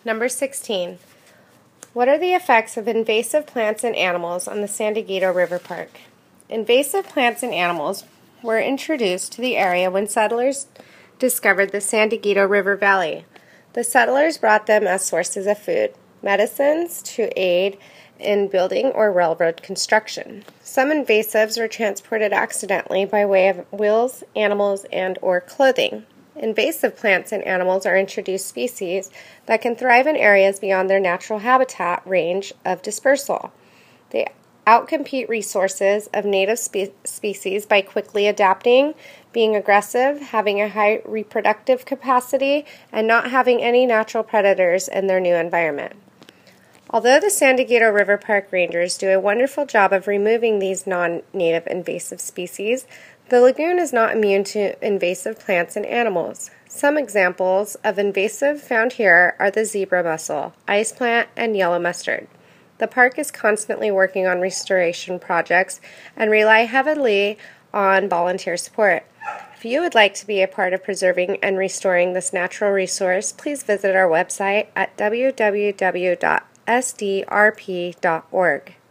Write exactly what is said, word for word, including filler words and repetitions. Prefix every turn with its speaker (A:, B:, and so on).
A: Number sixteen. What are the effects of invasive plants and animals on the San Dieguito River Park? Invasive plants and animals were introduced to the area when settlers discovered the San Dieguito River Valley. The settlers brought them as sources of food, medicines to aid in building or railroad construction. Some invasives were transported accidentally by way of wheels, animals, and or clothing. Invasive plants and animals are introduced species that can thrive in areas beyond their natural habitat range of dispersal. They outcompete resources of native spe- species by quickly adapting, being aggressive, having a high reproductive capacity, and not having any natural predators in their new environment. Although the San Dieguito River Park Rangers do a wonderful job of removing these non-native invasive species, the lagoon is not immune to invasive plants and animals. Some examples of invasive found here are the zebra mussel, ice plant, and yellow mustard. The park is constantly working on restoration projects and rely heavily on volunteer support. If you would like to be a part of preserving and restoring this natural resource, please visit our website at w w w dot s d r p dot org.